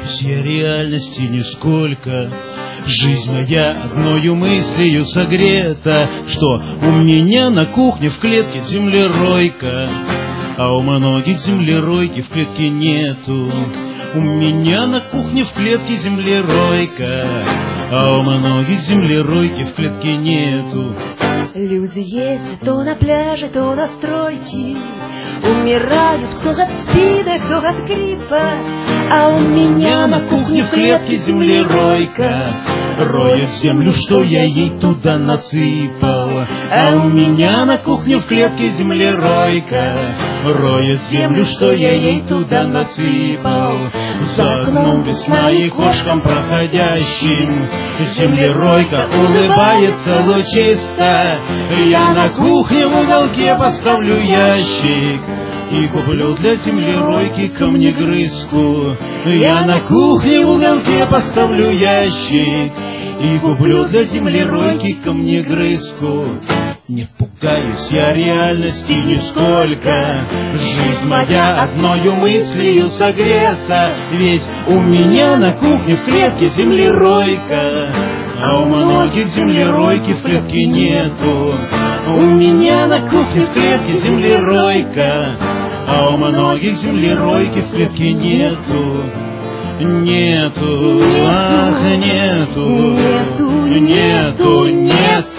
пугаюсь я реальности нисколько. Жизнь моя одною мыслью согрета, что у меня на кухне в клетке землеройка, а у многих землеройки в клетке нету. У меня на кухне в клетке землеройка, а у многих землеройки в клетке нету. Люди есть то на пляже, то на стройке. Умирают кто от спида, кто от гриппа. А у меня на кухне в клетке землеройка роет землю, что я ей туда насыпал. А у меня на кухне в клетке землеройка роет землю, что я ей туда насыпал. За окном весна и кошкам проходящим землеройка улыбается лучисто. Я на кухне в уголке поставлю ящик и куплю для землеройки камнегрызку. Я на кухне в уголке поставлю ящик и куплю для землеройки камнегрызку. Не пугаюсь я реальности нисколько. Жизнь моя одною мыслью согрета, ведь у меня на кухне в клетке землеройка, а у многих землеройки в клетке нету. У меня на кухне в клетке землеройка, а у многих землеройки в клетке нету. Нету, ах, нету, нету, нету.